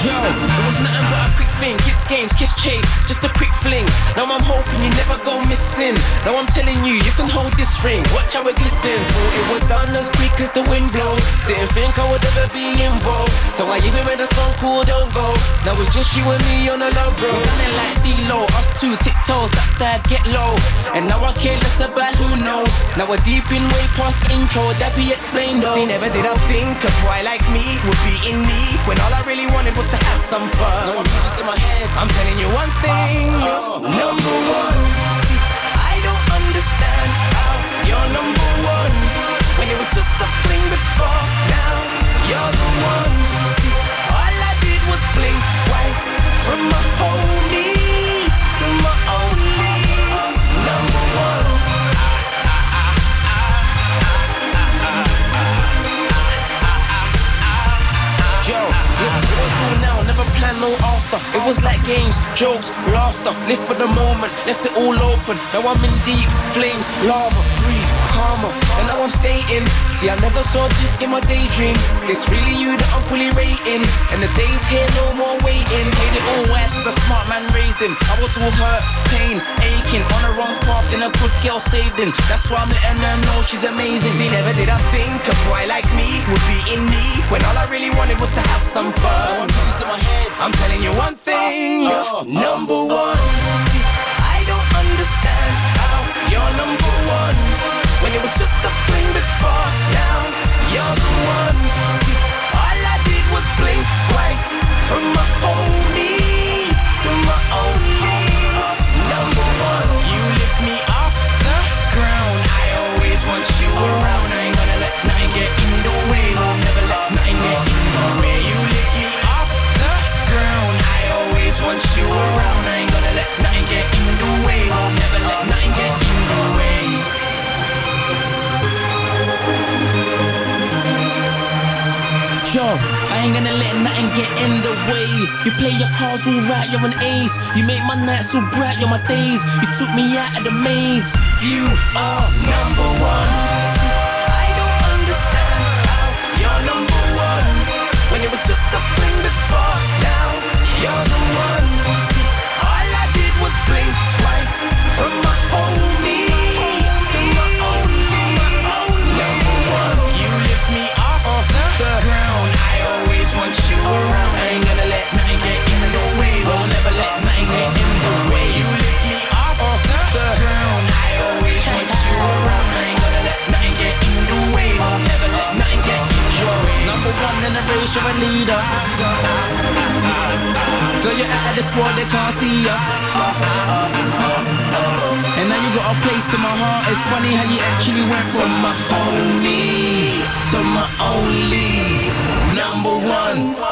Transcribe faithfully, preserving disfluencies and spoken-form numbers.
Yo, it was nothing but a quick thing. Kids games, kiss chase, just a quick fling. Now I'm hoping you never go missing. Now I'm telling you, you can hold this ring. Watch how it glistens. Thought it was done as quick as the wind blows. Didn't think I would ever be involved. So I even made a song called Don't Go. Now it's just you and me on a love road. Running like D-Lo, us two tiptoes, that dive, get low. And now I care less about who knows. Now we're deep in way past the intro, that be explained though. See, never did I think a boy like me would be in need, when all I really wanted was to have some fun. No music in my head. I'm telling you one thing, you're number one. See, I don't understand how you're number one, when it was just a fling before. Now you're the one. See, all I did was blink twice, from my homie to my only number one. Yo, look, it was all now, never plan no after. It was like games, jokes, laughter. Live for the moment, left it all open. Now I'm in deep flames, lava, breathe, karma. And now I'm stating, see I never saw this in my daydream. It's really you that I'm fully rating. And the days here, no more waiting. Played it all wise cause the smart man raised him. I was all hurt, pain, aching. On the wrong path, then a good girl saved him. That's why I'm letting her know she's amazing. See, never did I think a boy like me would be in need, when all I really wanted was to have some fun. I'm telling you one thing, you're number one. See, I don't understand how you're number one, when it was just a fling before. Now you're the one. See, all I did was blink twice, from my homie to my only number one. You lift me off the ground, I always want you around. I ain't gonna let nothing get in the way, will never let nothing get in the way. You lift me off the ground, I always want you around. I ain't gonna let nothing get in the way, will never let nothing get in the way. Yo, I ain't gonna let nothing get in the way. You play your cards all right, you're an ace. You make my nights so bright, you're my days. You took me out of the maze. You are number one. I don't understand how you're number one, when it was just a fling before. Now you're the one. See, all I did was blink twice, from my homie to my only number one. You lift me off the ground, I always want you around. I ain't gonna let nothing get in the way, will never let nothing get in the way. You lift me off the ground, I always want you around. I ain't gonna let nothing get in the way, will never let nothing get in the way. Number one in the race, you're a leader. Girl, you're out of this world, they can't see ya. And now you got a place in my heart. It's funny how you actually went from my homie to my only number one.